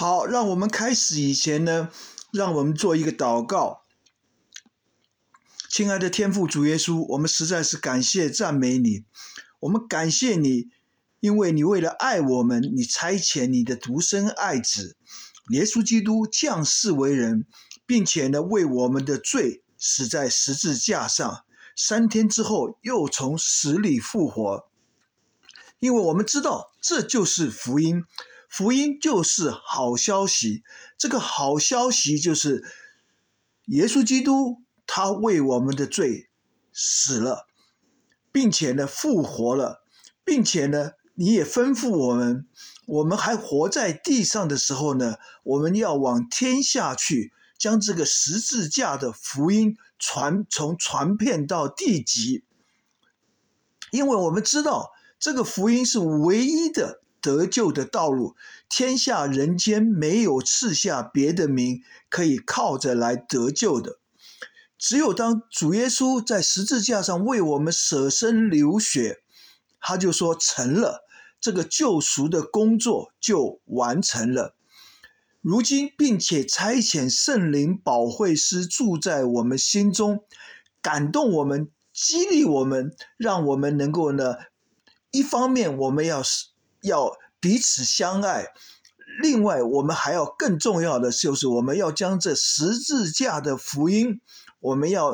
好，让我们开始以前呢，让我们做一个祷告。亲爱的天父主耶稣，我们实在是感谢赞美你，我们感谢你，因为你为了爱我们，你差遣你的独生爱子耶稣基督降世为人，并且呢为我们的罪死在十字架上，3天之后又从死里复活。因为我们知道这就是福音，福音就是好消息，这个好消息就是耶稣基督他为我们的罪死了，并且呢复活了，并且呢你也吩咐我们还活在地上的时候呢，我们要往天下去，将这个十字架的福音从传遍到地极。因为我们知道这个福音是唯一的得救的道路，天下人间没有赐下别的名可以靠着来得救的。只有当主耶稣在十字架上为我们舍身流血，他就说成了，这个救赎的工作就完成了。如今并且差遣圣灵保惠师住在我们心中，感动我们，激励我们，让我们能够呢，一方面我们要彼此相爱，另外我们还要更重要的就是我们要将这十字架的福音，我们要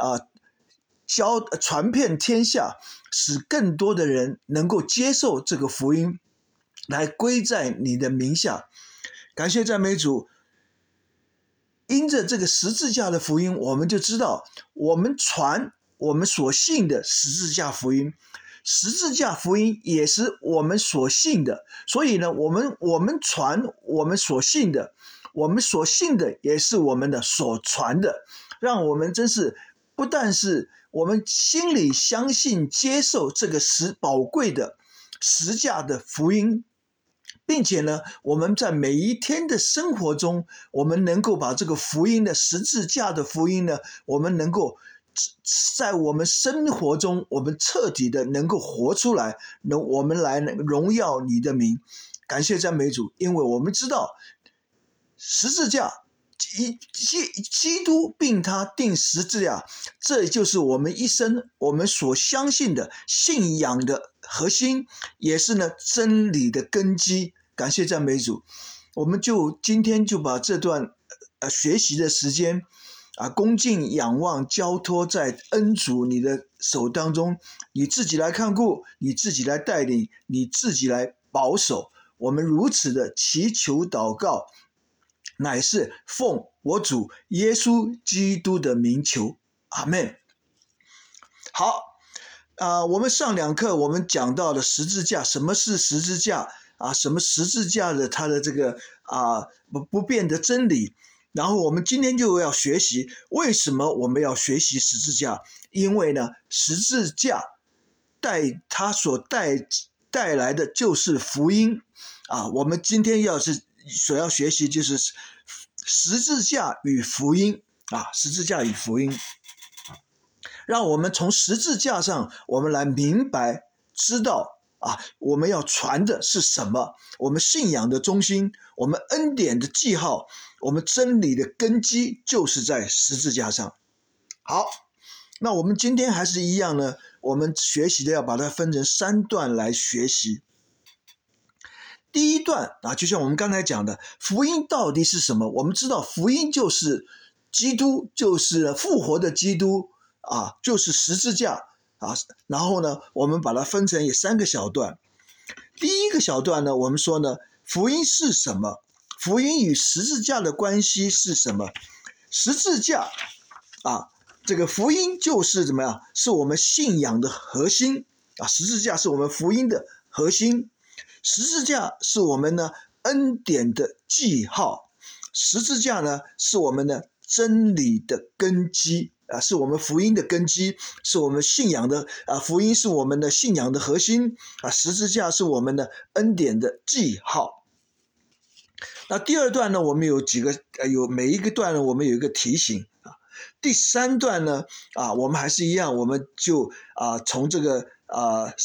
传遍天下，使更多的人能够接受这个福音，来归在你的名下。感谢赞美主，因着这个十字架的福音，我们就知道我们传我们所信的十字架福音，十字架福音也是我们所信的，所以呢我们传我们所信的，我们所信的也是我们的所传的，让我们真是不但是我们心里相信接受这个宝贵的十架的福音，并且呢我们在每一天的生活中，我们能够把这个福音的十字架的福音呢，我们能够在我们生活中我们彻底的能够活出来，我们来荣耀你的名。感谢赞美主，因为我们知道十字架基督并他钉十字架，这就是我们一生我们所相信的信仰的核心，也是呢真理的根基。感谢赞美主，我们今天就把这段学习的时间恭敬仰望交托在恩主你的手当中，你自己来看顾，你自己来带领，你自己来保守。我们如此的祈求祷告，乃是奉我主耶稣基督的名求，阿们。好，我们上2课我们讲到了十字架，什么是十字架什么十字架的它的这个不变的真理。然后我们今天就要学习为什么我们要学习十字架，因为呢十字架它所带来的就是福音我们今天所要学习就是十字架与福音十字架与福音，让我们从十字架上我们来明白知道我们要传的是什么，我们信仰的中心，我们恩典的记号，我们真理的根基就是在十字架上。好，那我们今天还是一样呢，我们学习的要把它分成3段来学习。第一段就像我们刚才讲的，福音到底是什么？我们知道福音就是基督，就是复活的基督就是十字架然后呢我们把它分成3个小段。第一个小段呢，我们说呢福音是什么，福音与十字架的关系是什么。十字架这个福音就是怎么样，是我们信仰的核心十字架是我们福音的核心，十字架是我们呢恩典的记号，十字架呢是我们的真理的根基是我们福音的根基，是我们信仰的福音是我们的信仰的核心十字架是我们的恩典的记号。那第二段呢，我们有每一个段呢，我们有一个提醒第3段呢我们还是一样，我们就从这个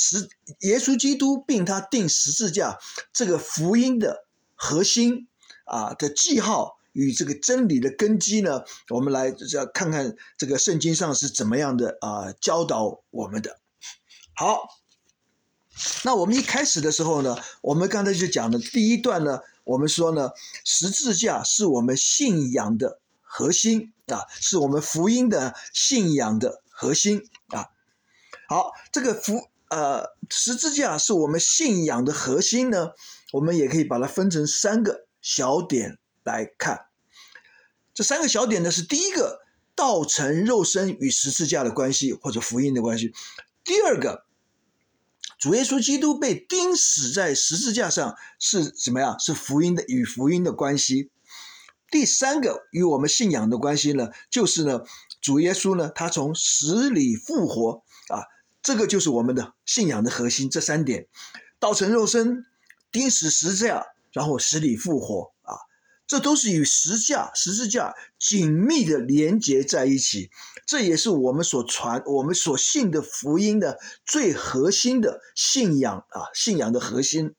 耶稣基督并他钉十字架这个福音的核心的记号与这个真理的根基呢，我们来看看这个圣经上是怎么样的教导我们的。好，那我们一开始的时候呢，我们刚才就讲了第一段呢，我们说呢，十字架是我们信仰的核心是我们福音的信仰的核心好，这个十字架是我们信仰的核心呢，我们也可以把它分成3个小点来看。这3个小点呢，是第一个，道成肉身与十字架的关系或者福音的关系；第二个，主耶稣基督被钉死在十字架上是怎么样？是福音的与福音的关系。第3个与我们信仰的关系呢，就是呢，主耶稣呢，他从死里复活这个就是我们的信仰的核心。这3点，道成肉身、钉死十字架，然后死里复活这都是与十字架紧密的连结在一起。这也是我们所信的福音的最核心的信仰信仰的核心。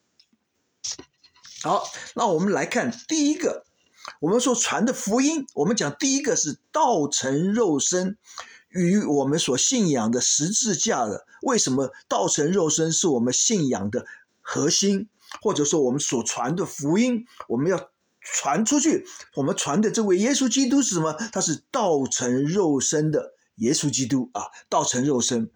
好，那我们来看第一个，我们所传的福音，我们讲第一个是道成肉身与我们所信仰的十字架的。为什么道成肉身是我们信仰的核心，或者说我们所传的福音，我们要传出去，我们传的这位耶稣基督是什么？他是道成肉身的耶稣基督道成肉身。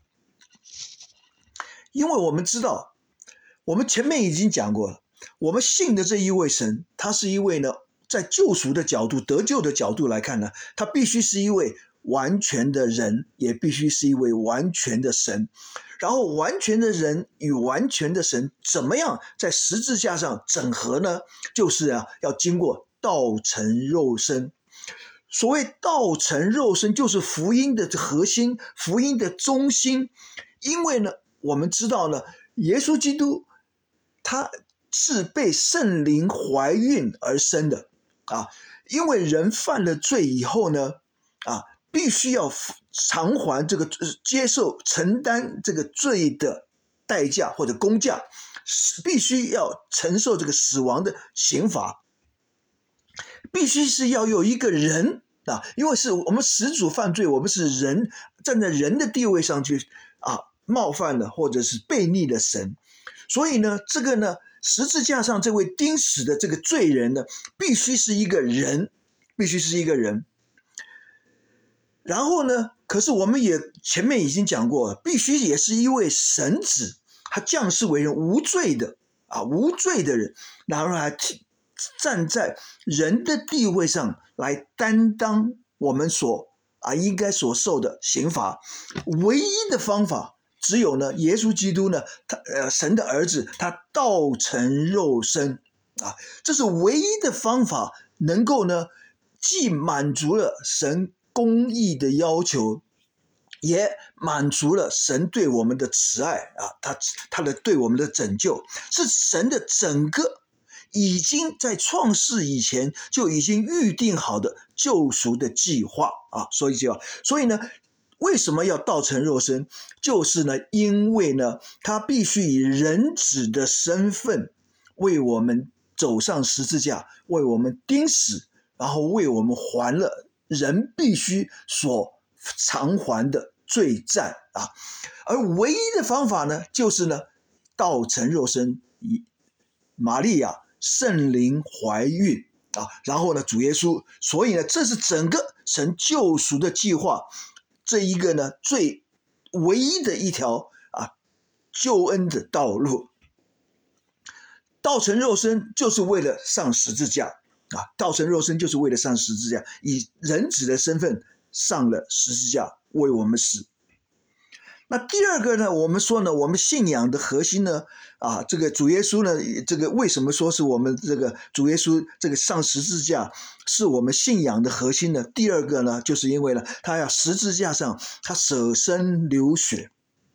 因为我们知道，我们前面已经讲过了，我们信的这一位神，他是一位呢，在救赎的角度、得救的角度来看呢，他必须是一位完全的人，也必须是一位完全的神。然后完全的人与完全的神怎么样在十字架上整合呢？就是要经过道成肉身。所谓道成肉身，就是福音的核心，福音的中心。因为呢，我们知道呢，耶稣基督他是被圣灵怀孕而生的因为人犯了罪以后呢必须要偿还这个承担这个罪的代价或者工价，必须要承受这个死亡的刑罚，必须是要有一个人因为是我们始祖犯罪，我们是人，站在人的地位上去冒犯了或者是悖逆了神，所以呢，这个呢，十字架上这位钉死的这个罪人呢，必须是一个人，必须是一个人。然后呢，可是我们也前面已经讲过了，必须也是一位神子，他降世为人，无罪的无罪的人，然后还站在人的地位上来担当我们应该所受的刑罚。唯一的方法只有呢，耶稣基督呢，神的儿子，他道成肉身这是唯一的方法，能够呢，既满足了神公义的要求，也满足了神对我们的慈爱他的对我们的拯救，是神的整个已经在创世以前就已经预定好的救赎的计划所以呢，为什么要道成肉身？就是呢，因为呢，他必须以人子的身份为我们走上十字架，为我们钉死，然后为我们还了人必须所偿还的罪债而唯一的方法呢，就是呢，道成肉身，以玛利亚圣灵怀孕然后呢，主耶稣，所以呢，这是整个神救赎的计划，这一个呢，最唯一的一条救恩的道路。道成肉身就是为了上十字架道成肉身就是为了上十字架，以人子的身份上了十字架为我们死。那第二个呢，我们说呢，我们信仰的核心呢这个主耶稣呢，这个为什么说是我们这个主耶稣这个上十字架是我们信仰的核心呢？第二个呢，就是因为呢，他要十字架上他舍身流血。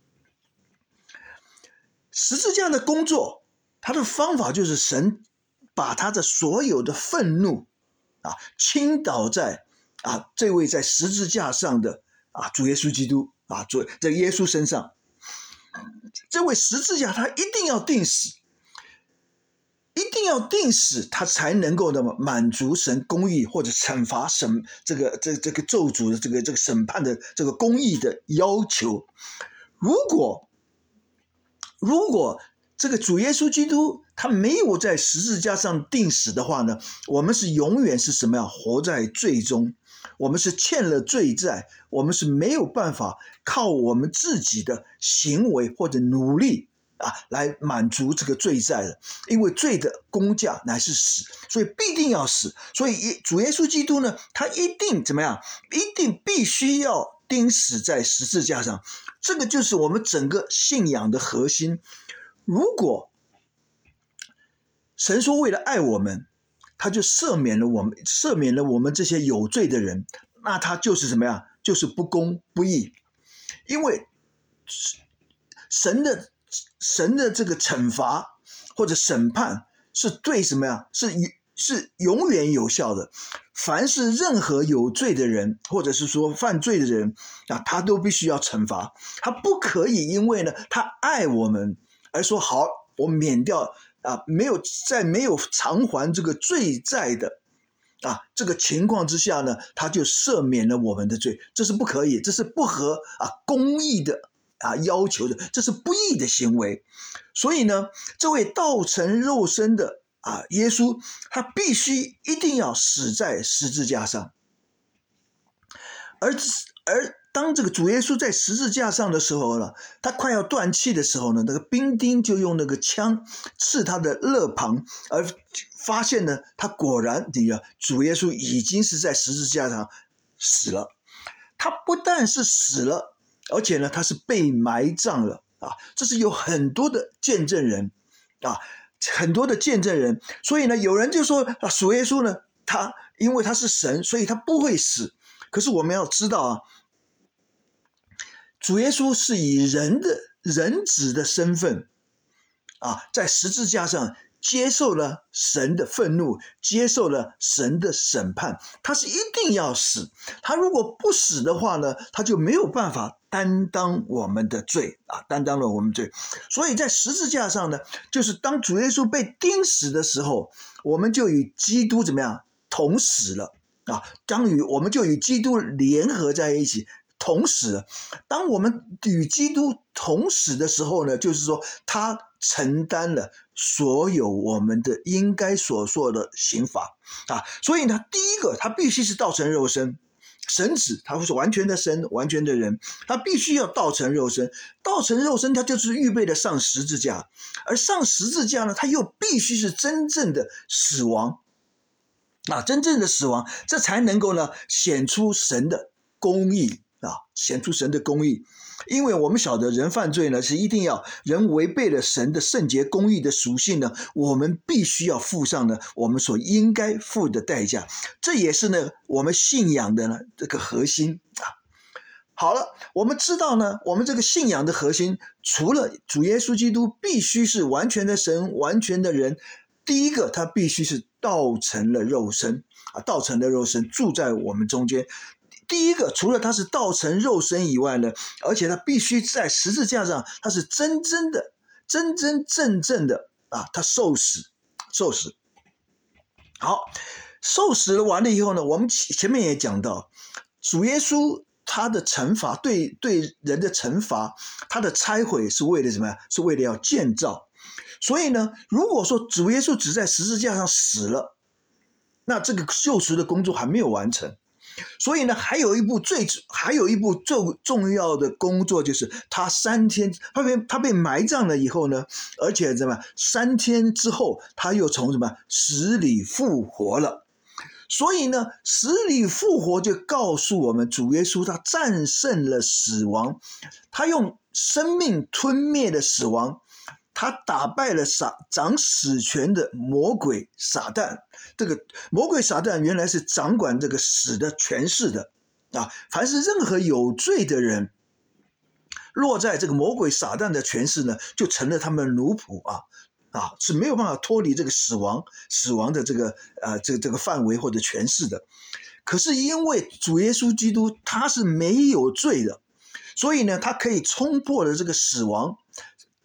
十字架的工作，他的方法就是神把他的所有的愤怒倾倒在这位在十字架上的主耶稣基督这耶稣身上。这位十字架他一定要钉死， 一定要定死，他才能够那么满足神公义或者惩罚审这个咒诅的这个审判的这个公义的要求。如果这个主耶稣基督他没有在十字架上定死的话呢，我们是永远是什么呀？活在罪中，我们是欠了罪债，我们是没有办法靠我们自己的行为或者努力来满足这个罪债的，因为罪的工价乃是死，所以必定要死。所以主耶稣基督呢，他一定怎么样？一定必须要钉死在十字架上。这个就是我们整个信仰的核心。如果神说为了爱我们，他就赦免了我们这些有罪的人，那他就是什么呀？就是不公不义。因为神的这个惩罚或者审判是对什么呀？是永远有效的。凡是任何有罪的人，或者是说犯罪的人他都必须要惩罚。他不可以因为呢他爱我们而说好，我免掉没有偿还这个罪债的这个情况之下呢，他就赦免了我们的罪，这是不可以，这是不合公义的要求的，这是不义的行为。所以呢，这位道成肉身的耶稣，他必须一定要死在十字架上。而当这个主耶稣在十字架上的时候呢，他快要断气的时候呢，那个兵丁就用那个枪刺他的肋旁，而发现呢，他果然主耶稣已经是在十字架上死了。他不但是死了，而且呢，他是被埋葬了这是有很多的见证人很多的见证人。所以呢，有人就说主耶稣呢，他因为他是神，所以他不会死。可是我们要知道主耶稣是以人子的身份在十字架上接受了神的愤怒，接受了神的审判，他是一定要死。他如果不死的话呢，他就没有办法担当我们的罪担当了我们罪。所以在十字架上呢，就是当主耶稣被钉死的时候，我们就与基督怎么样同死了我们就与基督联合在一起同死了。当我们与基督同死的时候呢，就是说他承担了所有我们的应该所做的刑罚所以呢，第一个他必须是道成肉身，神子他是完全的神，完全的人，他必须要道成肉身。道成肉身他就是预备的上十字架，而上十字架呢，他又必须是真正的死亡真正的死亡，这才能够呢显出神的公义显出神的公义。因为我们晓得人犯罪呢，是一定要人违背了神的圣洁公义的属性呢，我们必须要付上呢我们所应该付的代价。这也是呢我们信仰的呢这个核心好了，我们知道呢，我们这个信仰的核心，除了主耶稣基督必须是完全的神，完全的人，第一个他必须是道成了肉身道成了肉身住在我们中间。第一个，除了他是道成肉身以外呢，而且他必须在十字架上，他是真正正的他受死。好，受死了完了以后呢，我们前面也讲到，主耶稣他的惩罚对人的惩罚，他的拆毁是为了什么呀？是为了要建造。所以呢，如果说主耶稣只在十字架上死了，那这个救赎的工作还没有完成。所以呢，还有一步最重要的工作，就是他被埋葬了以后呢，而且3天之后他又从死里复活了。所以呢，死里复活就告诉我们，主耶稣他战胜了死亡，他用生命吞灭了死亡，他打败了掌死权的魔鬼撒旦。这个魔鬼撒旦原来是掌管这个死的权势的凡是任何有罪的人落在这个魔鬼撒旦的权势呢，就成了他们的奴仆是没有办法脱离这个死亡的这个范围或者权势的。可是因为主耶稣基督他是没有罪的，所以呢，他可以冲破了这个死亡，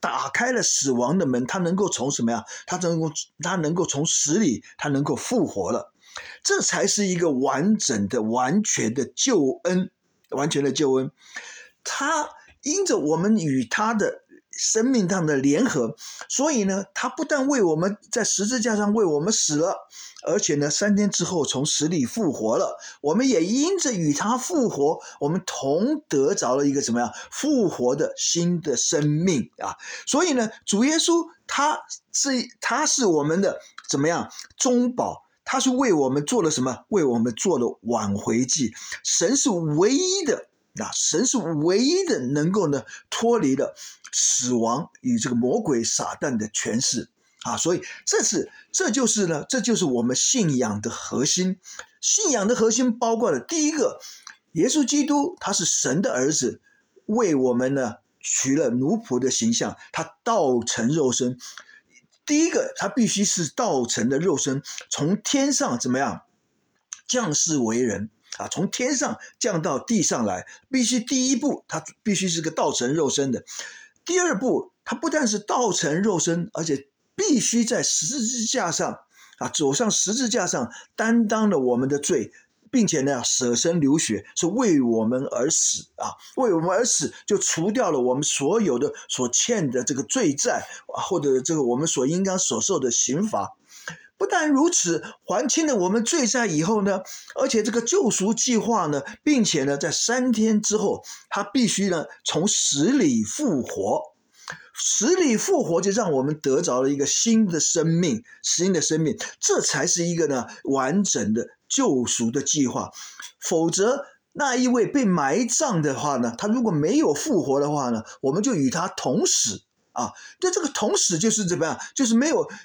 打开了死亡的门，他能够从什么呀？他能够从死里，他能够复活了。这才是一个完整的、完全的救恩，完全的救恩。他因着我们与他的生命上的联合，所以呢，他不但为我们在十字架上为我们死了，而且呢，3天之后从死里复活了。我们也因着与他复活，我们同得着了一个什么样复活的新的生命啊！所以呢，主耶稣他是我们的怎么样中保？他是为我们做了什么？为我们做了挽回祭。神是唯一的。神是唯一的能够呢脱离了死亡与这个魔鬼撒旦的权势啊，所以这就是我们信仰的核心。信仰的核心包括了第一个，耶稣基督他是神的儿子，为我们呢取了奴仆的形象，他道成肉身。第一个，他必须是道成的肉身，从天上怎么样降世为人啊，从天上降到地上来，必须第一步，他必须是个道成肉身的。第二步，他不但是道成肉身，而且必须在十字架上啊，走上十字架上，担当了我们的罪，并且呢，舍身流血，是为我们而死啊，为我们而死，就除掉了我们所有的所欠的这个罪债，或者这个我们所应当所受的刑罚。不但如此，还清了我们罪债以后呢，而且这个救赎计划呢，并且呢，在3天之后，他必须呢从死里复活。死里复活就让我们得着了一个新的生命，这才是一个呢完整的救赎的计划。否则那一位被埋葬的话呢，他如果没有复活的话呢，我们就与他同死啊。那这个同死就是怎么样？就是没有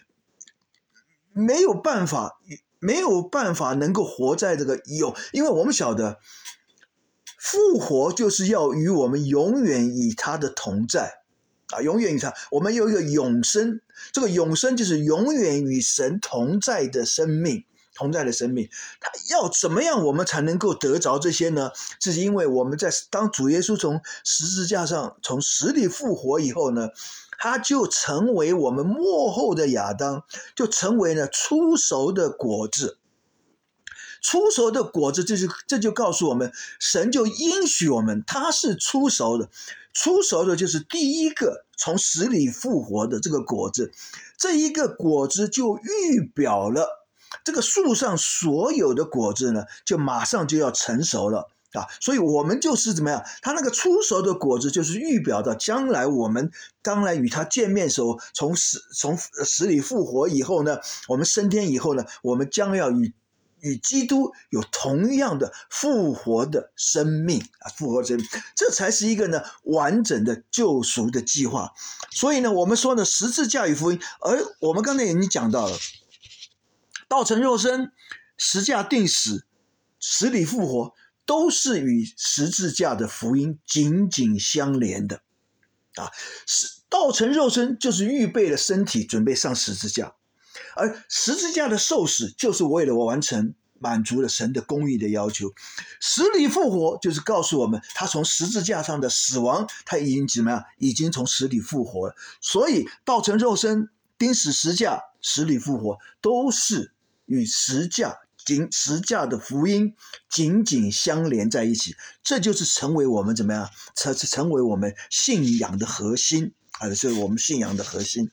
办法能够活在这个因为我们晓得复活就是要与我们永远与他的同在啊，永远与他，我们有一个永生，这个永生就是永远与神同在的生命。他要怎么样我们才能够得着这些呢？这是因为我们当主耶稣从十字架上从死里复活以后呢，他就成为我们末后的亚当，就成为了初熟的果子。初熟的果子，这就告诉我们，神就应许我们，他是初熟的。初熟的就是第一个从死里复活的这个果子，这一个果子就预表了这个树上所有的果子呢，就马上就要成熟了啊！所以我们就是怎么样？他那个初熟的果子，就是预表到将来我们与他见面的时候，从死里复活以后呢，我们升天以后呢，我们将要与基督有同样的复活的生命啊，这才是一个呢完整的救赎的计划。所以呢，我们说呢，十字架与福音，而我们刚才已经讲到了，道成肉身、十架定死、死里复活，都是与十字架的福音紧紧相连的啊。道成肉身就是预备了身体，准备上十字架。而十字架的受死就是为了满足了神的公义的要求。死里复活就是告诉我们，他从十字架上的死亡，他已经怎么样？已经从死里复活了。所以道成肉身、钉死十架、死里复活，都是与十架的福音紧紧相连在一起。这就是成为我们怎么样？成为我们信仰的核心啊！这是我们信仰的核心。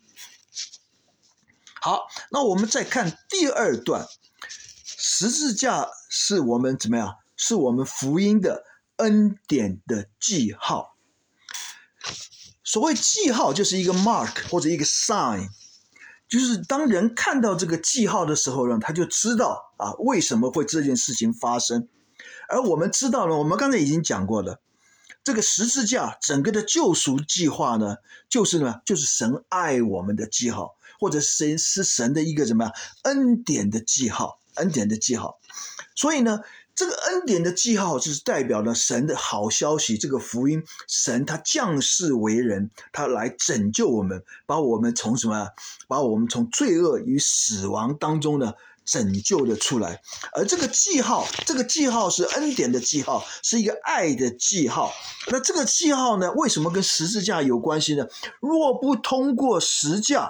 好，那我们再看第二段，十字架是我们怎么样？是我们福音的恩典的记号。所谓记号就是一个 mark 或者一个 sign， 就是当人看到这个记号的时候呢，他就知道啊为什么会这件事情发生。而我们知道呢，我们刚才已经讲过了，这个十字架整个的救赎计划呢，就是神爱我们的记号，或者是神的一个什么恩典的记号，所以呢， 这个恩典的记号就是代表了神的好消息，这个福音，神他降世为人，他来拯救我们，把我们从什么？把我们从罪恶与死亡当中呢拯救了出来。而这个记号是恩典的记号，是一个爱的记号。那这个记号呢，为什么跟十字架有关系呢？若不通过十架，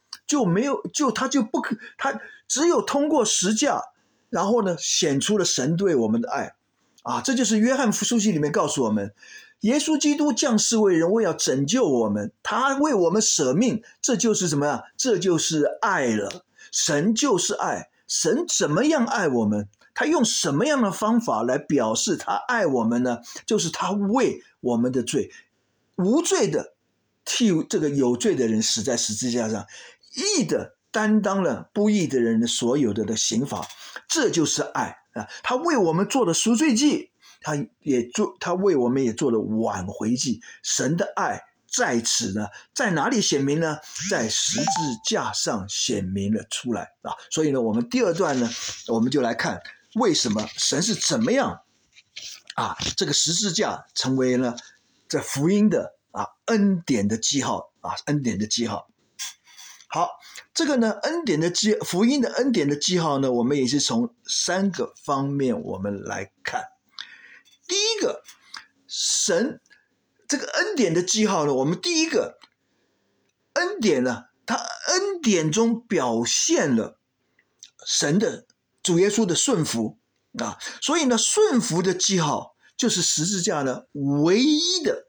他只有通过十架，然后呢显出了神对我们的爱啊！这就是约翰书信里面告诉我们，耶稣基督降世为人，为要拯救我们，他为我们舍命，这就是什么呀？这就是爱了。神就是爱，神怎么样爱我们？他用什么样的方法来表示他爱我们呢？就是他为我们的罪，无罪的替这个有罪的人死在十字架上，义的担当了不义的人的所有的刑罚，这就是爱啊！他为我们做了赎罪祭，他为我们也做了挽回祭。神的爱在此呢，在哪里显明呢？在十字架上显明了出来啊！所以呢，我们第二段呢，我们就来看为什么神是怎么样啊，这个十字架成为了这福音的恩典的记号啊，恩典的记号。好，这个呢，福音的恩典的记号呢，我们也是从3个方面我们来看。第一个，神这个恩典的记号呢，我们第一个恩典呢，它恩典中表现了神的主耶稣的顺服啊，所以呢，顺服的记号就是十字架呢唯一的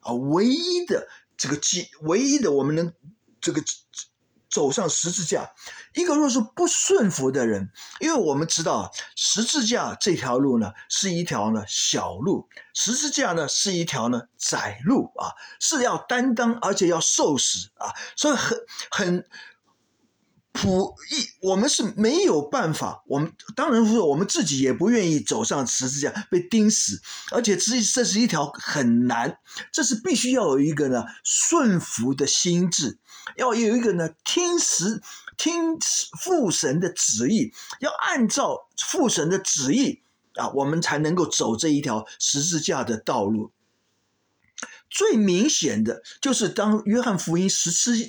我们能这个走上十字架。一个若是不顺服的人，因为我们知道十字架这条路呢是一条呢小路，十字架呢是一条呢窄路啊，是要担当而且要受死啊，所以我们是没有办法，我们当然说我们自己也不愿意走上十字架被钉死，而且这是一条很难，这是必须要有一个呢顺服的心智，要有一个呢听父神的旨意，要按照父神的旨意啊，我们才能够走这一条十字架的道路。最明显的就是当约翰福音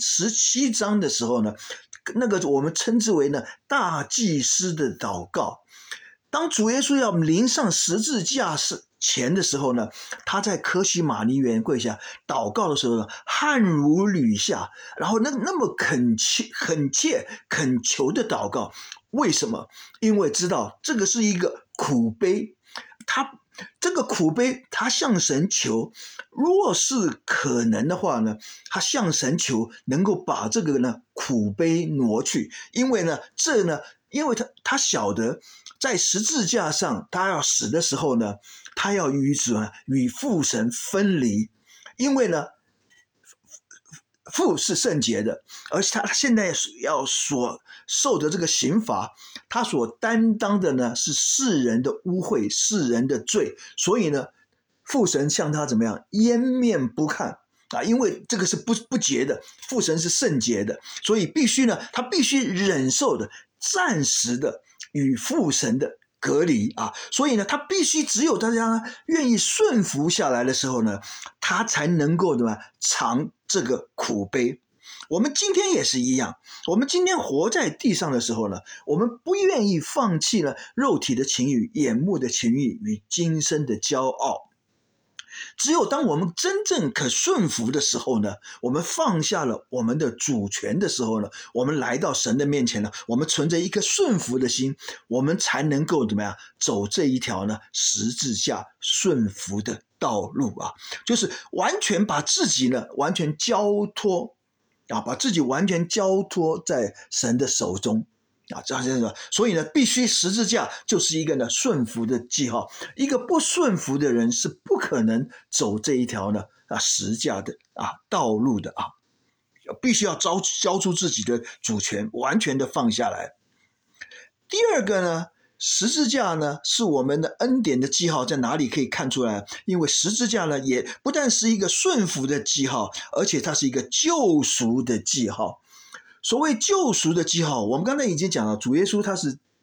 17章的时候呢，那个我们称之为呢大祭司的祷告。当主耶稣要临上十字架前的时候呢，他在客西马尼园跪下祷告的时候呢，汗如雨下，然后那么恳求的祷告。为什么？因为知道这个是一个苦杯，这个苦杯他向神求，若是可能的话呢，他向神求能够把这个呢苦杯挪去，因为他晓得在十字架上他要死的时候呢，他要与父神分离，因为呢父是圣洁的，而且他现在要所受的这个刑罚，他所担当的呢是世人的污秽，世人的罪，所以呢父神向他怎么样掩面不看啊，因为这个是不洁的，父神是圣洁的，所以他必须忍受的暂时的与父神的隔离啊，所以呢他必须只有大家愿意顺服下来的时候呢，他才能够尝这个苦杯。我们今天也是一样，我们今天活在地上的时候呢，我们不愿意放弃了肉体的情欲、眼目的情欲与今生的骄傲。只有当我们真正可顺服的时候呢，我们放下了我们的主权的时候呢，我们来到神的面前呢，我们存着一颗顺服的心，我们才能够怎么样走这一条呢十字架顺服的道路啊，就是完全把自己呢完全交托啊，把自己完全交托在神的手中啊，这样子，所以呢，必须十字架就是一个呢顺服的记号。一个不顺服的人是不可能走这一条呢十字架的道路的啊，必须要交出自己的主权，完全的放下来。第二个呢，十字架呢是我们的恩典的记号，在哪里可以看出来？因为十字架呢也不但是一个顺服的记号，而且它是一个救赎的记号。所谓救赎的记号，我们刚才已经讲了，主耶稣他是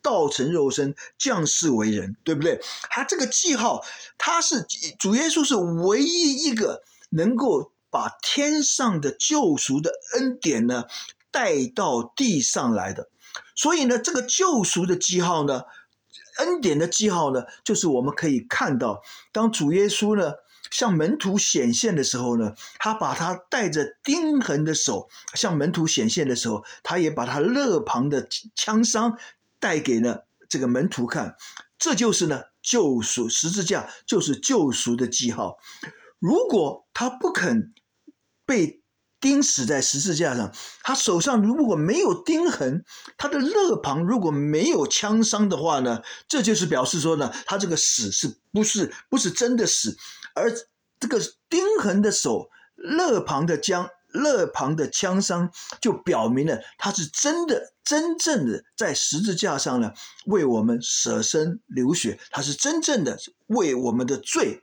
道成肉身，降世为人，对不对？他这个记号，他是主耶稣是唯一一个能够把天上的救赎的恩典呢带到地上来的。所以呢，这个救赎的记号呢，恩典的记号呢，就是我们可以看到，当主耶稣呢向门徒显现的时候呢，他把他带着钉痕的手向门徒显现的时候，他也把他肋旁的枪伤带给了这个门徒看。这就是呢救赎，十字架就是救赎的记号。如果他不肯被钉死在十字架上，他手上如果没有钉痕，他的肋旁如果没有枪伤的话呢，这就是表示说呢，他这个死是不是真的死，而这个钉痕的手、肋旁的枪伤，就表明了他是真正的在十字架上呢为我们舍身流血，他是真正的为我们的罪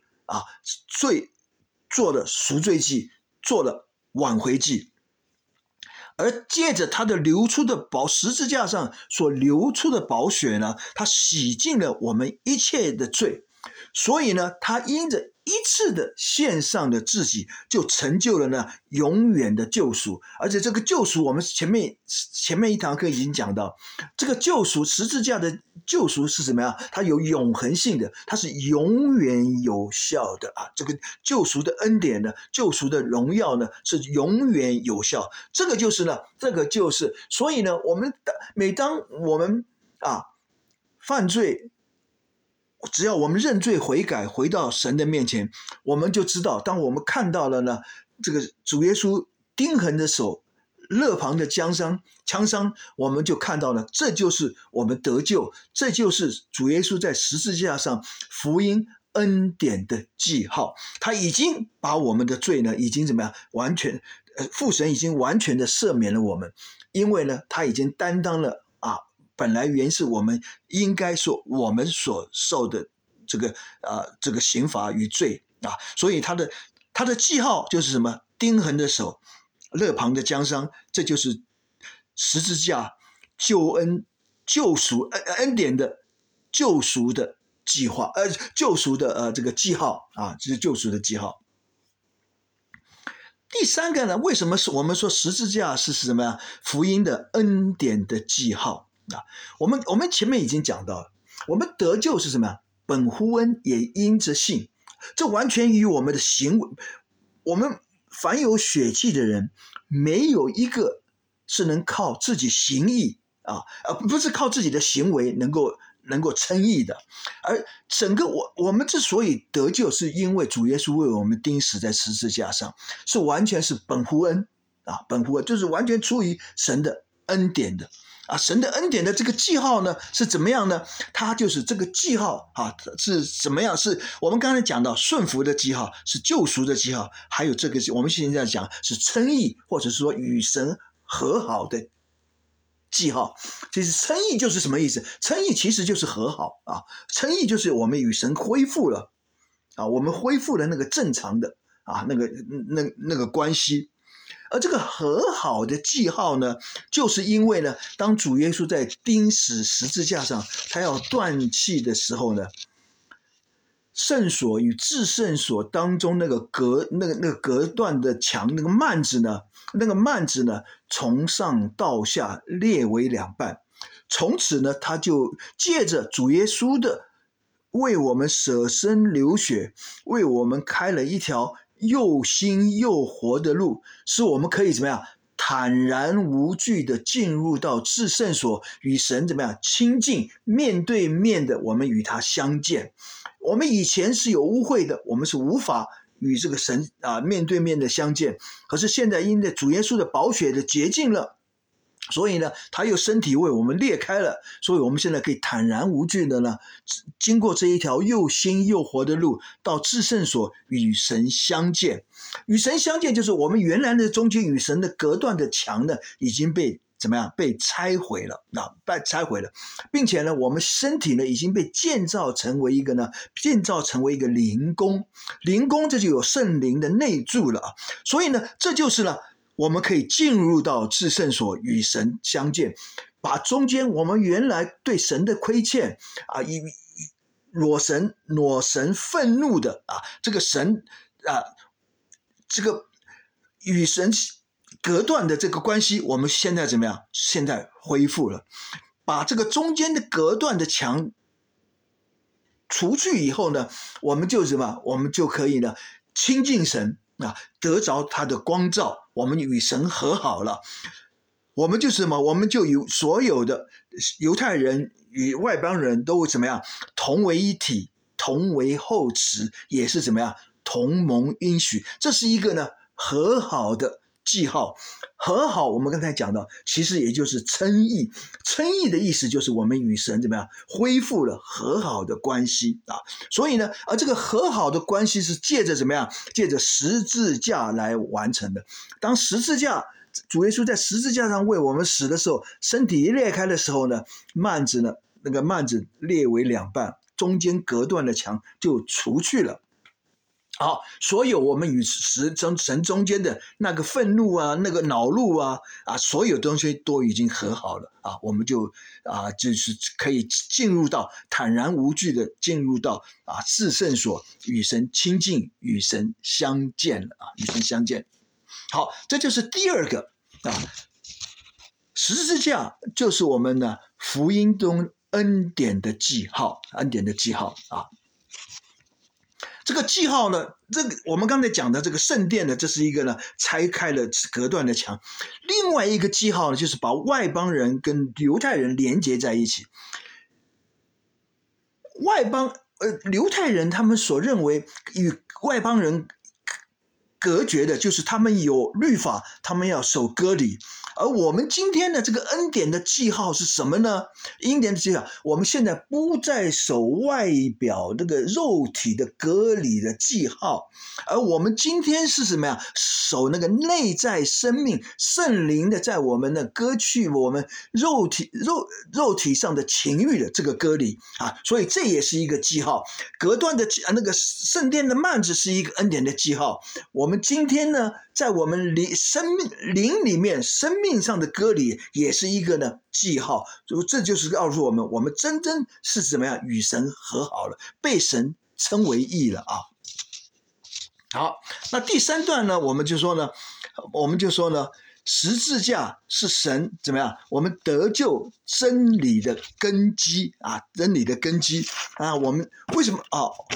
做了赎罪祭，做了挽回祭。而借着他的流出的十字架上所流出的宝血呢，他洗净了我们一切的罪。所以呢，他因着一次的献上的自己，就成就了呢永远的救赎。而且这个救赎，我们前面一堂课已经讲到，这个救赎，十字架的救赎是什么呀？它有永恒性的，它是永远有效的啊！这个救赎的恩典呢，救赎的荣耀呢，是永远有效。这个就是，所以呢，每当我们犯罪，只要我们认罪悔改，回到神的面前，我们就知道，当我们看到了呢，这个主耶稣钉痕的手、肋旁的枪伤，我们就看到了，这就是我们得救，这就是主耶稣在十字架上福音恩典的记号。他已经把我们的罪呢，已经怎么样？完全，父神已经完全的赦免了我们，因为呢，他已经担当了本来原是我们应该我们所受的这个刑罚与罪所以他的记号就是什么？钉痕的手、肋旁的枪伤，这就是十字架救恩、救赎恩典的救赎的计划，救赎的这个记号这是救赎的记号。第三个呢，为什么我们说十字架是什么呀？福音的恩典的记号。我们前面已经讲到了，我们得救是什么？本乎恩，也因着信。这完全与我们的行为，我们凡有血气的人，没有一个是能靠自己行义不是靠自己的行为能够称义的。而整个我们之所以得救，是因为主耶稣为我们钉死在十字架上，是完全是本乎恩本乎恩，就是完全出于神的恩典的。神的恩典的这个记号呢是怎么样呢？它就是这个记号是怎么样？是我们刚才讲到顺服的记号，是救赎的记号，还有这个我们现在讲是称义，或者是说与神和好的记号。其实称义就是什么意思？称义其实就是和好称义就是我们与神恢复了我们恢复了那个正常的那个关系。而这个和好的记号呢，就是因为呢，当主耶稣在钉死十字架上，他要断气的时候呢，圣所与至圣所当中那个隔断的墙，那个幔子呢，从上到下裂为两半。从此呢，他就借着主耶稣的为我们舍身流血，为我们开了一条又新又活的路，使我们可以怎么样坦然无惧的进入到至圣所，与神怎么样亲近，面对面的我们与他相见。我们以前是有污秽的，我们是无法与这个神面对面的相见，可是现在因着主耶稣的宝血的洁净了，所以呢，他又身体为我们裂开了，所以我们现在可以坦然无惧的呢，经过这一条又新又活的路，到至圣所与神相见。与神相见，就是我们原来的中间与神的隔断的墙呢，已经被怎么样？被拆毁了并且呢，我们身体呢已经被建造成为一个灵宫，灵宫这就有圣灵的内住了所以呢，这就是呢，我们可以进入到至圣所与神相见， 把中间我们原来对神的亏欠啊，裸神愤怒的啊，这个神啊，这个与神隔断的这个关系，我们现在怎么样？现在恢复了，把这个中间的隔断的墙除去以后呢，我们就什么？我们就可以呢亲近神啊，得着他的光照，我们与神和好了。我们就是什么？我们就有所有的犹太人与外邦人都怎么样？同为一体，同为后嗣，也是怎么样？同蒙应许。这是一个呢和好的记号。和好，我们刚才讲到，其实也就是称义。称义的意思就是我们与神怎么样恢复了和好的关系啊。所以呢，而这个和好的关系是借着怎么样？借着十字架来完成的。当十字架，主耶稣在十字架上为我们死的时候，身体一裂开的时候呢，那个幔子裂为两半，中间隔断的墙就除去了。好，所有我们与神中间的那个愤怒啊，那个恼怒啊，所有东西都已经和好了啊，我们就是可以进入到坦然无惧的进入到至圣所，与神亲近，与神相见了啊，与神相见。好，这就是第二个啊，十字架就是我们呢福音中恩典的记号，恩典的记号啊。这个记号呢，这个我们刚才讲的这个圣殿呢，这是一个呢拆开了隔断的墙。另外一个记号呢，就是把外邦人跟犹太人连接在一起。犹太人他们所认为与外邦人隔绝的就是他们有律法，他们要守割礼。而我们今天的这个恩典的记号是什么呢？恩典的记号，我们现在不再守外表这个肉体的割礼的记号，而我们今天是什么呀？守那个内在生命圣灵的在我们的割去我们肉体上的情欲的这个割礼啊，所以这也是一个记号。隔断的那个圣殿的幔子是一个恩典的记号。我们今天呢，在我们灵里面生命上的割礼也是一个呢记号，这就是告诉我们，我们真正是怎么样与神和好了，被神称为义了啊。好，那第三段呢，我们就说呢，十字架是神怎么样？我们得救真理的根基啊，真理的根基啊。我们为什么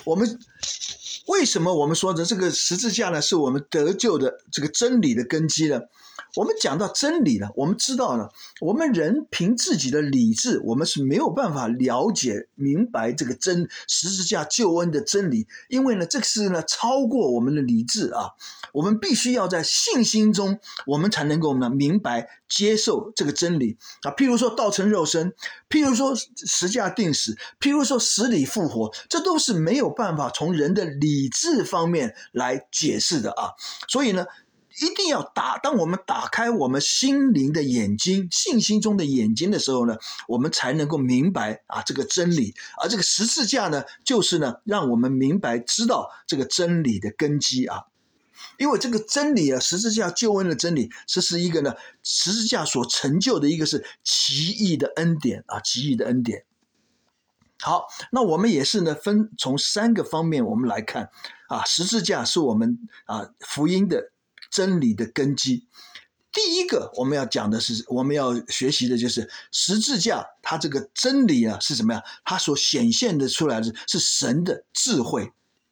我们说的这个十字架呢，是我们得救的这个真理的根基呢？我们讲到真理呢，我们知道呢，我们人凭自己的理智，我们是没有办法了解明白这个十字架救恩的真理，因为呢，这是呢超过我们的理智啊。我们必须要在信心中，我们才能够呢明白接受这个真理啊。譬如说道成肉身，譬如说十架定死，譬如说死里复活，这都是没有办法从人的理智方面来解释的啊。所以呢，一定要当我们打开我们心灵的眼睛，信心中的眼睛的时候呢，我们才能够明白这个真理。而这个十字架呢，就是呢让我们明白知道这个真理的根基啊。因为这个真理啊，十字架救恩的真理，这是一个呢十字架所成就的一个是奇异的恩典啊，奇异的恩典。好，那我们也是呢分从三个方面我们来看啊，十字架是我们福音的真理的根基。第一个我们要讲的是，我们要学习的就是十字架它这个真理啊是什么呀？它所显现的出来的是神的智慧。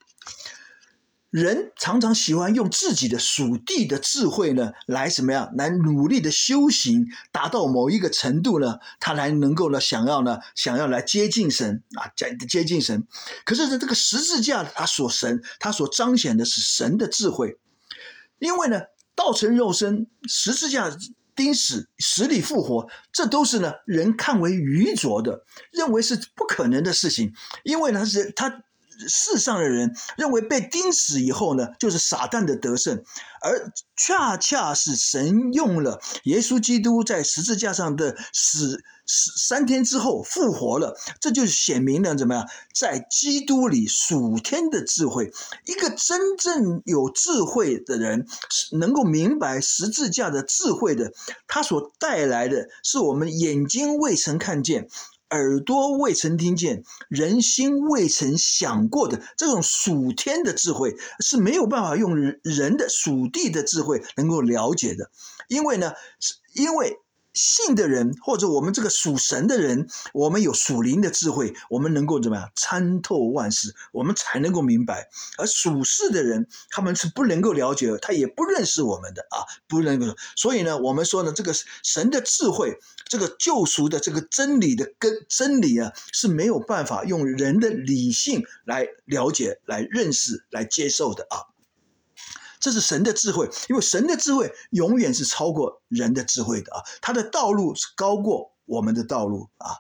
人常常喜欢用自己的属地的智慧呢，来什么样？来努力的修行，达到某一个程度呢，他来能够呢，想要来接近神啊，接近神。可是呢，这个十字架它所彰显的是神的智慧，因为呢，道成肉身，十字架钉死，死里复活，这都是呢人看为愚拙的，认为是不可能的事情，因为呢他世上的人认为被钉死以后呢，就是撒旦的得胜，而恰恰是神用了耶稣基督在十字架上的死，3天之后复活了，这就是显明了怎么样，在基督里属天的智慧。一个真正有智慧的人，能够明白十字架的智慧的，他所带来的是我们眼睛未曾看见，耳朵未曾听见，人心未曾想过的这种属天的智慧，是没有办法用人的属地的智慧能够了解的。因为信的人，或者我们这个属神的人，我们有属灵的智慧，我们能够怎么样参透万事，我们才能够明白。而属世的人，他们是不能够了解，他也不认识我们的啊，不能够。所以呢，我们说呢，这个神的智慧，这个救赎的这个真理的真理啊，是没有办法用人的理性来了解、来认识、来接受的啊。这是神的智慧，因为神的智慧永远是超过人的智慧的啊，他的道路是高过我们的道路啊。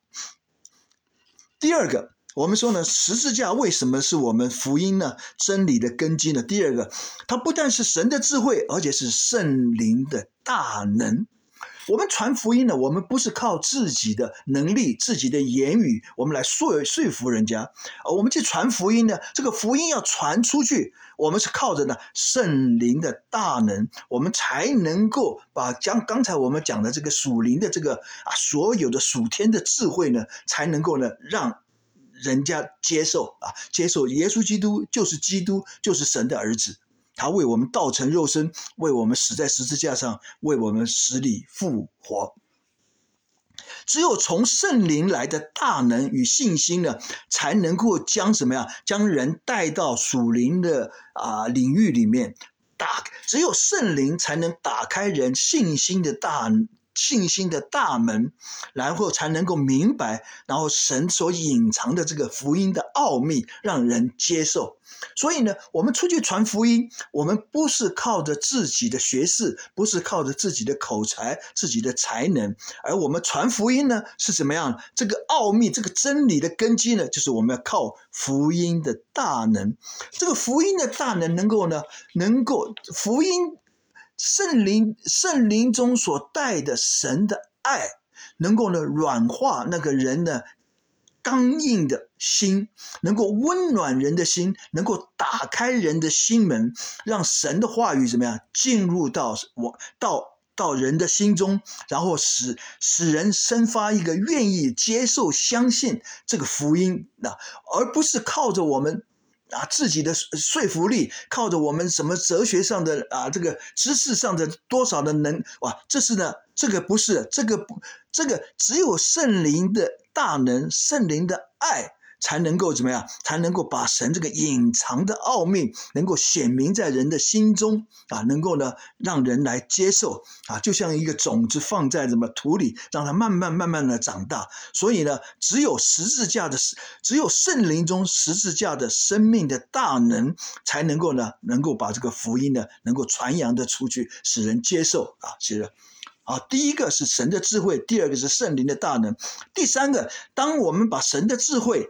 第二个，我们说呢，十字架为什么是我们福音呢真理的根基呢？第二个，它不但是神的智慧，而且是圣灵的大能。我们传福音呢，我们不是靠自己的能力、自己的言语，我们来说服人家。我们去传福音呢，这个福音要传出去，我们是靠着呢圣灵的大能，我们才能够把刚才我们讲的这个属灵的这个所有的属天的智慧呢，才能够呢让人家接受耶稣基督就是神的儿子。他为我们道成肉身，为我们死在十字架上，为我们死里复活。只有从圣灵来的大能与信心呢，才能够将人带到属灵的领域里面。只有圣灵才能打开人信心的大门，然后才能够明白，然后神所隐藏的这个福音的奥秘，让人接受。所以呢，我们出去传福音，我们不是靠着自己的学识，不是靠着自己的口才、自己的才能，而我们传福音呢，是怎么样？这个奥秘、这个真理的根基呢，就是我们要靠福音的大能。这个福音的大能能够福音圣灵中所带的神的爱，能够呢软化那个人的刚硬的心，能够温暖人的心，能够打开人的心门，让神的话语怎么样进入到人的心中，然后使人生发一个愿意接受相信这个福音，而不是靠着我们自己的说服力，靠着我们什么哲学上的这个知识上的多少的这个不是，这个只有圣灵的大能，圣灵的爱，才能够怎么样？才能够把神这个隐藏的奥秘能够显明在人的心中能够呢让人来接受就像一个种子放在土里，让它慢慢的长大。所以呢，只有圣灵中十字架的生命的大能，才能够把这个福音呢能够传扬的出去，使人接受其实。第一个是神的智慧，第二个是圣灵的大能，第三个，当我们把神的智慧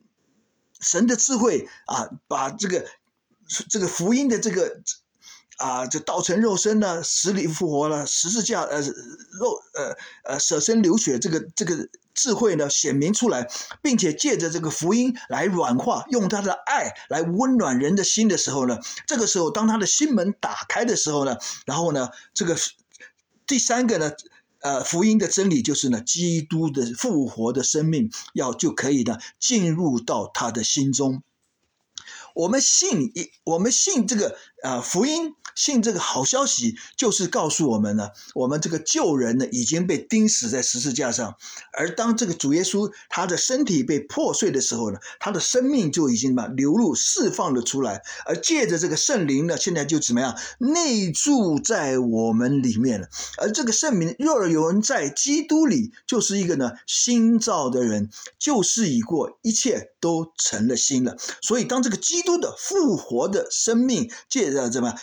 把这个福音的这道成肉身呢，死里复活了，十字架舍身流血这个智慧呢显明出来，并且借着这个福音来软化，用他的爱来温暖人的心的时候呢，这个时候当他的心门打开的时候呢，然后呢这个第三个呢福音的真理就是呢，基督的复活的生命就可以呢进入到他的心中。我们信这个福音，信这个好消息，就是告诉我们呢，我们这个旧人呢已经被钉死在十字架上，而当这个主耶稣他的身体被破碎的时候呢，他的生命就已经流露释放了出来，而借着这个圣灵呢，现在就怎么样内住在我们里面了。而这个圣灵若有人在基督里，就是一个呢新造的人，旧事已过，一切都成了新了。所以当这个基督的复活的生命借着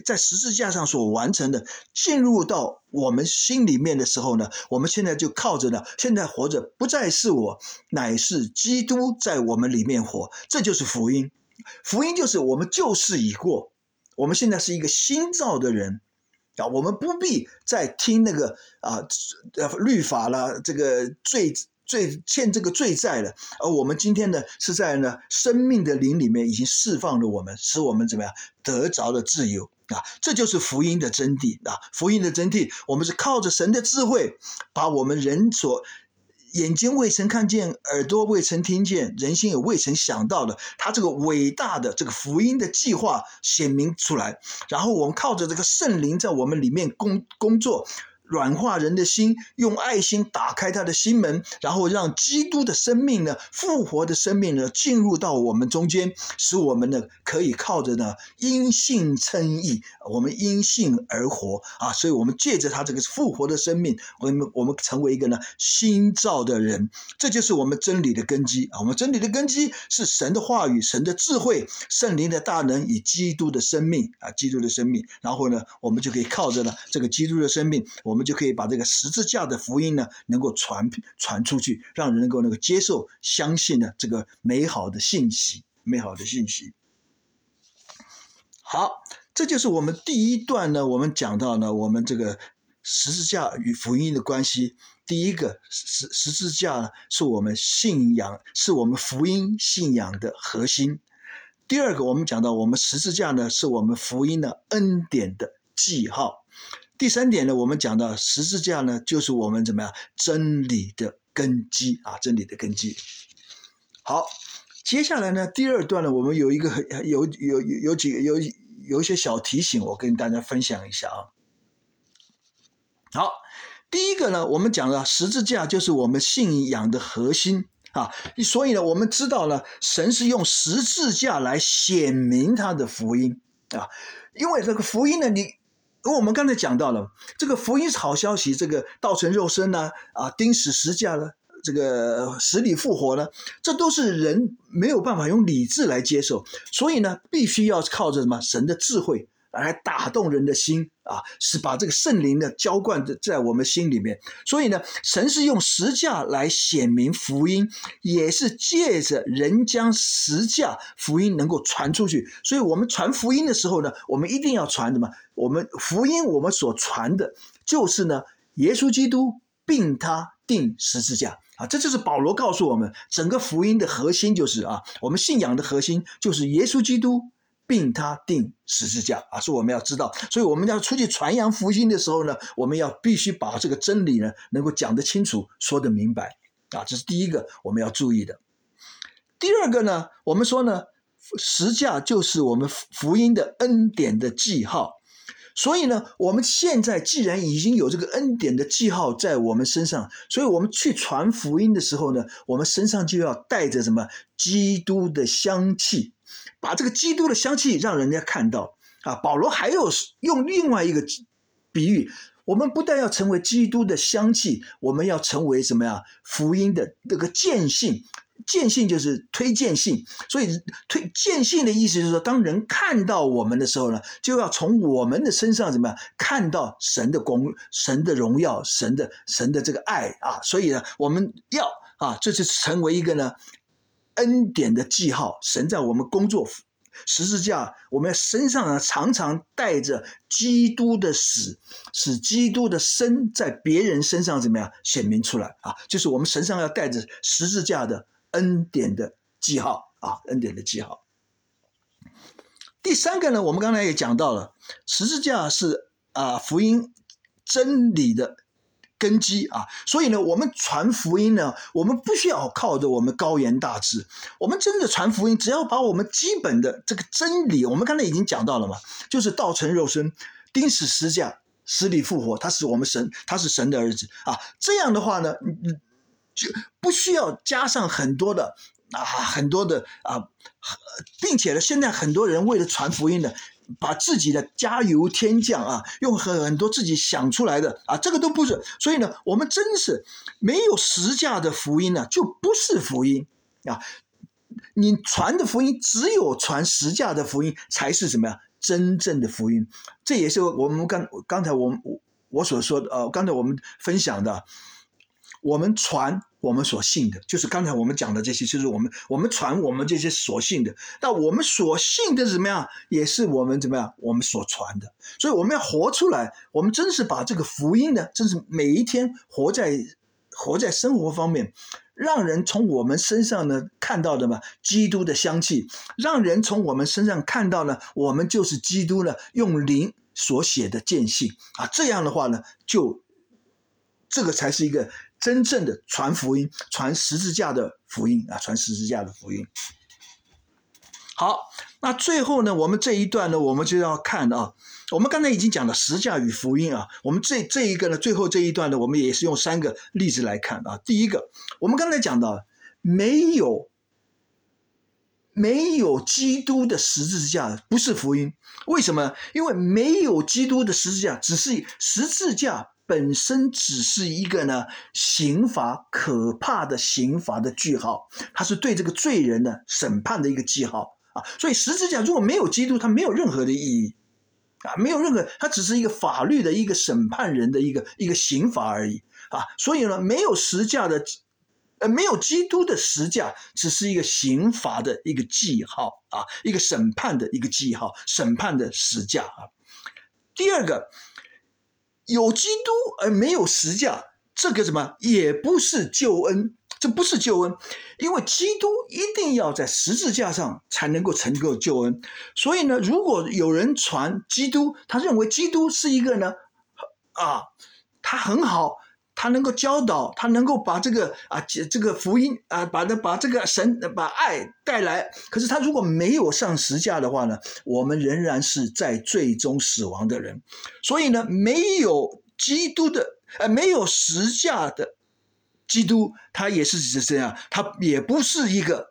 在十字架上所完成的，进入到我们心里面的时候呢，我们现在就靠着呢，现在活着不再是我，乃是基督在我们里面活，这就是福音。福音就是我们旧事已过，我们现在是一个新造的人啊，我们不必再听那个律法了，这个欠这个罪债了，而我们今天呢是在呢生命的灵里面已经释放了我们，使我们怎么样得着了自由啊！这就是福音的真谛啊！福音的真谛，我们是靠着神的智慧，把我们人所眼睛未曾看见，耳朵未曾听见，人心也未曾想到的，他这个伟大的这个福音的计划显明出来，然后我们靠着这个圣灵在我们里面工作，软化人的心，用爱心打开他的心门，然后让基督的生命呢，复活的生命呢，进入到我们中间，使我们呢可以靠着呢因信称义，我们因信而活啊！所以我们借着他这个复活的生命，我们成为一个呢新造的人，这就是我们真理的根基啊！我们真理的根基是神的话语、神的智慧、圣灵的大能与基督的生命啊，基督的生命，然后呢，我们就可以靠着呢这个基督的生命，我们就可以把这个十字架的福音呢，能够传出去，让人能够接受、相信呢这个美好的信息，美好的信息。好，这就是我们第一段呢，我们讲到呢，我们这个十字架与福音的关系。第一个十字架呢，是我们信仰，是我们福音信仰的核心。第二个，我们讲到我们十字架呢，是我们福音的恩典的记号。第三点呢，我们讲到十字架呢，就是我们怎么样真理的根基啊，真理的根基。好，接下来呢，第二段呢，我们有一个有一些小提醒，我跟大家分享一下啊。好，第一个呢，我们讲了十字架就是我们信仰的核心啊，所以呢，我们知道呢，神是用十字架来显明他的福音啊，因为这个福音呢，我们刚才讲到了，这个福音是好消息，这个道成肉身呢，钉死十字架了，这个死里复活了，这都是人没有办法用理智来接受，所以呢，必须要靠着什么神的智慧来打动人的心啊，是把这个圣灵的浇灌在我们心里面。所以呢，神是用十架来显明福音，也是借着人将十架福音能够传出去。所以我们传福音的时候呢，我们一定要传什么？我们福音我们所传的就是呢，耶稣基督并他钉十字架啊，这就是保罗告诉我们，整个福音的核心就是我们信仰的核心就是耶稣基督并他钉十字架啊，是我们要知道。所以我们要出去传扬福音的时候呢，我们要必须把这个真理呢能够讲得清楚，说得明白啊，这是第一个我们要注意的。第二个呢，我们说呢，十字架就是我们福音的恩典的记号。所以呢，我们现在既然已经有这个恩典的记号在我们身上，所以我们去传福音的时候呢，我们身上就要带着什么？基督的香气，把这个基督的香气让人家看到啊。保罗还有用另外一个比喻，我们不但要成为基督的香气，我们要成为什么呀？福音的这个见信。见信就是推荐信，所以见信的意思就是说，当人看到我们的时候呢，就要从我们的身上怎么样看到神的功、神的荣耀、神的这个爱啊。所以呢，我们要这就成为一个呢恩典的记号。神在我们工作十字架，我们身上呢常常带着基督的死，使基督的生在别人身上怎么样显明出来啊？就是我们身上要带着十字架的恩典的记号啊，恩典的记号。第三个呢，我们刚才也讲到了，十字架是福音真理的根基啊，所以呢，我们传福音呢，我们不需要靠着我们高言大志，我们真的传福音，只要把我们基本的这个真理，我们刚才已经讲到了嘛，就是道成肉身，钉死十字架，死里复活，他是我们神，他是神的儿子啊。这样的话呢，就不需要加上很多的并且呢，现在很多人为了传福音呢，把自己的加油添酱用很多自己想出来的这个都不是。所以呢，我们真是没有十架的福音呢，就不是福音啊。你传的福音只有传十架的福音才是什么呀？ 真正的福音。这也是我们刚才我所说的刚才我们分享的，我们传我们所信的，就是刚才我们讲的这些，就是我们传我们这些所信的。那我们所信的是怎么样，也是我们怎么样，我们所传的。所以我们要活出来，我们真是把这个福音呢，真是每一天活在生活方面，让人从我们身上呢看到的嘛基督的香气，让人从我们身上看到呢，我们就是基督呢用灵所写的见信啊。这样的话呢，这个才是一个真正的传福音，传十字架的福音啊，传十字架的福音。好，那最后呢，我们这一段呢，我们就要看啊，我们刚才已经讲了十架与福音啊，我们这一个呢，最后这一段呢，我们也是用3个例子来看啊。第一个，我们刚才讲到，没有基督的十字架不是福音，为什么？因为没有基督的十字架，只是十字架本身只是一个呢刑罚，可怕的刑罚的句号，它是对这个罪人的审判的一个记号啊。所以十字架如果没有基督，它没有任何的意义啊，没有任何，它只是一个法律的一个审判人的一个刑罚而已啊。所以呢，没有基督的十架，只是一个刑罚的一个记号啊，一个审判的一个记号，审判的十架啊。第二个，有基督而没有十架，这个什么也不是救恩，这不是救恩，因为基督一定要在十字架上才能够成就救恩。所以呢，如果有人传基督，他认为基督是一个呢他很好，他能够教导，他能够把这个福音把这个神把爱带来。可是他如果没有上十架的话呢，我们仍然是在最终死亡的人。所以呢，没有十架的基督，他也是这样，他也不是一个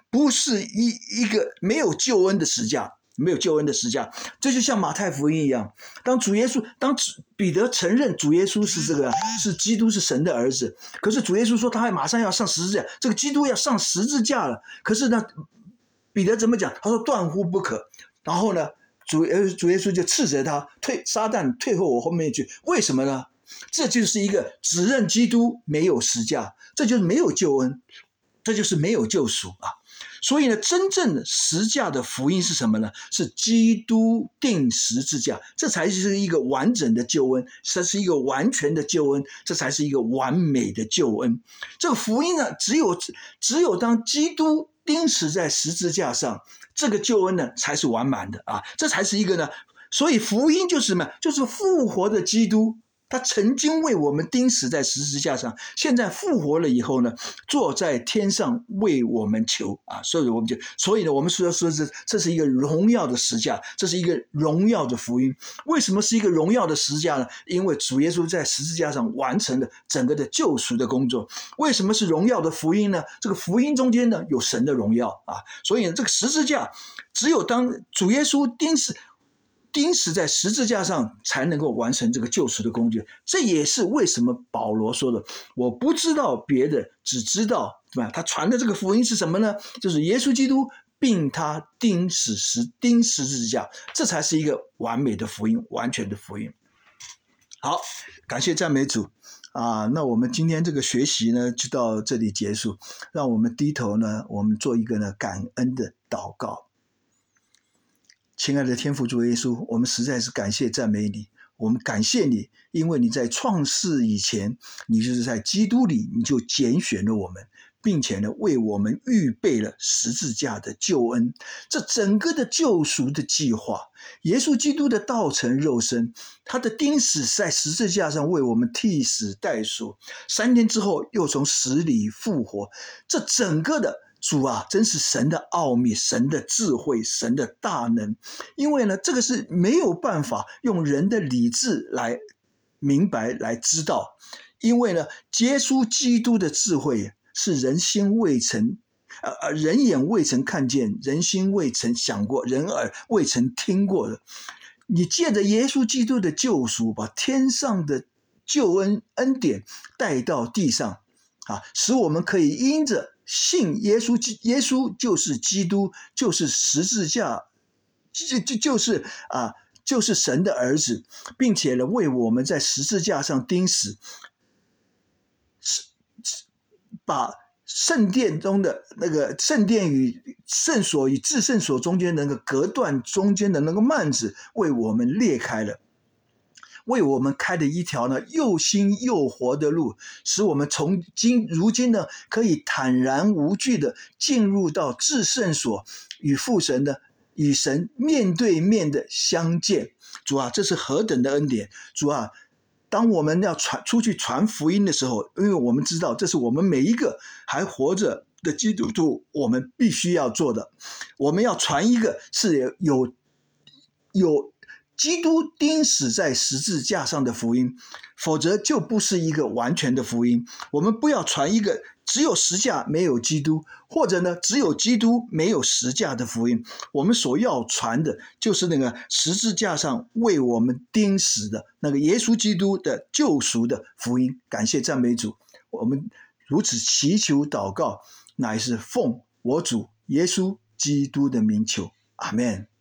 没有救恩的十架。没有救恩的十架，这就像马太福音一样，当彼得承认主耶稣是基督，是神的儿子，可是主耶稣说他马上要上十字架，这个基督要上十字架了。可是呢，彼得怎么讲？他说断乎不可。然后呢，主耶稣就斥责他，撒旦退后我后面去。为什么呢？这就是一个只认基督没有十架，这就是没有救恩，这就是没有救赎啊。所以呢，真正的十架的福音是什么呢？是基督钉十字架，这才是一个完整的救恩，这是一个完全的救恩，这才是一个完美的救恩。这个福音呢，只有当基督钉死在十字架上，这个救恩呢才是完满的啊，这才是一个呢。所以福音就是什么？就是复活的基督。他曾经为我们钉死在十字架上，现在复活了以后呢，坐在天上为我们求啊！所以呢，我们说这是一个荣耀的十架，这是一个荣耀的福音。为什么是一个荣耀的十架呢？因为主耶稣在十字架上完成了整个的救赎的工作。为什么是荣耀的福音呢？这个福音中间呢有神的荣耀啊！所以呢，这个十字架只有当主耶稣钉死在十字架上才能够完成这个救赎的工作。这也是为什么保罗说的，我不知道别的，只知道他传的这个福音是什么呢？就是耶稣基督并他钉十字架，这才是一个完美的福音，完全的福音。好，感谢赞美主啊！那我们今天这个学习呢就到这里结束，让我们低头呢，我们做一个呢感恩的祷告。亲爱的天父主耶稣，我们实在是感谢赞美你，我们感谢你，因为你在创世以前，你就是在基督里，你就拣选了我们，并且呢为我们预备了十字架的救恩。这整个的救赎的计划，耶稣基督的道成肉身，他的钉死在十字架上为我们替死代赎，3天之后又从死里复活，这整个的主啊，真是神的奥秘，神的智慧，神的大能。因为呢，这个是没有办法用人的理智来明白来知道，因为呢，耶稣基督的智慧是人眼未曾看见，人心未曾想过，人耳未曾听过的。你借着耶稣基督的救赎，把天上的救恩典带到地上啊，使我们可以因着信耶稣就是基督，就是十字架就是神的儿子，并且呢为我们在十字架上钉死，把圣殿中的那个圣殿与圣所与至圣所中间的那个隔断中间的那个幔子为我们裂开了，为我们开了一条呢又新又活的路，使我们如今呢可以坦然无惧的进入到至圣所，与父神的与神面对面的相见。主啊，这是何等的恩典！主啊，当我们要出去传福音的时候，因为我们知道这是我们每一个还活着的基督徒我们必须要做的。我们要传一个是有基督钉死在十字架上的福音，否则就不是一个完全的福音。我们不要传一个只有十架没有基督，或者呢只有基督没有十架的福音。我们所要传的就是那个十字架上为我们钉死的那个耶稣基督的救赎的福音。感谢赞美主，我们如此祈求祷告，乃是奉我主耶稣基督的名求，阿们。